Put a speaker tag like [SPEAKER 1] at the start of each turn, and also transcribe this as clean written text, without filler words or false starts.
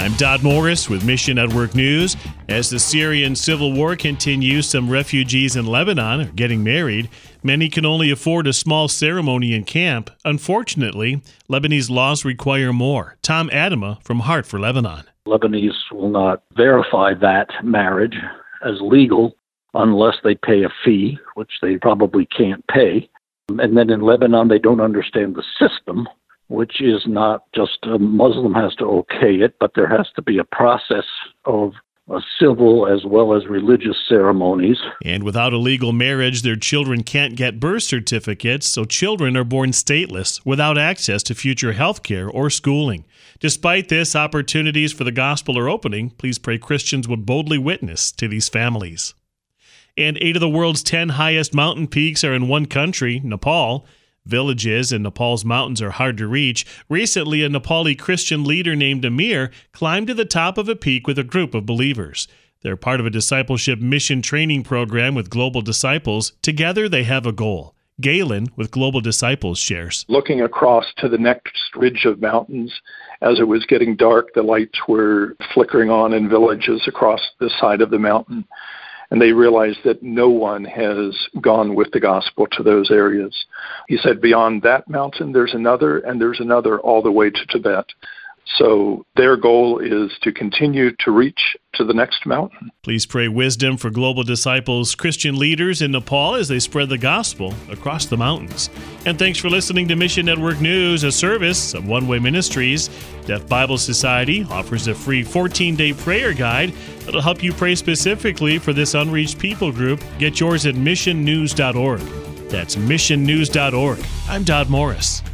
[SPEAKER 1] I'm Dodd Morris with Mission Network News. As the Syrian civil war continues, some refugees in Lebanon are getting married. Many can only afford a small ceremony in camp. Unfortunately, Lebanese laws require more. Tom Adama from Heart for Lebanon.
[SPEAKER 2] Lebanese will not verify that marriage as legal unless they pay a fee, which they probably can't pay. And then in Lebanon, they don't understand the system, which is not just a Muslim has to okay it, but there has to be a process of civil as well as religious ceremonies.
[SPEAKER 1] And without a legal marriage, their children can't get birth certificates, so children are born stateless without access to future health care or schooling. Despite this, opportunities for the gospel are opening. Please pray Christians would boldly witness to these families. And 8 of the world's 10 highest mountain peaks are in one country, Nepal. Villages in Nepal's mountains are hard to reach. Recently, a Nepali Christian leader named Amir climbed to the top of a peak with a group of believers. They're part of a discipleship mission training program with Global Disciples. Together, they have a goal. Galen with Global Disciples shares.
[SPEAKER 3] Looking across to the next ridge of mountains, as it was getting dark, the lights were flickering on in villages across the side of the mountain. And they realized that no one has gone with the gospel to those areas. He said, beyond that mountain, there's another, and there's another all the way to Tibet. So their goal is to continue to reach to the next mountain.
[SPEAKER 1] Please pray wisdom for Global Disciples Christian leaders in Nepal as they spread the gospel across the mountains. And thanks for listening to Mission Network News, a service of One Way Ministries. Deaf Bible Society offers a free 14-day prayer guide that'll help you pray specifically for this unreached people group. Get yours at missionnews.org. That's missionnews.org. I'm Dodd Morris.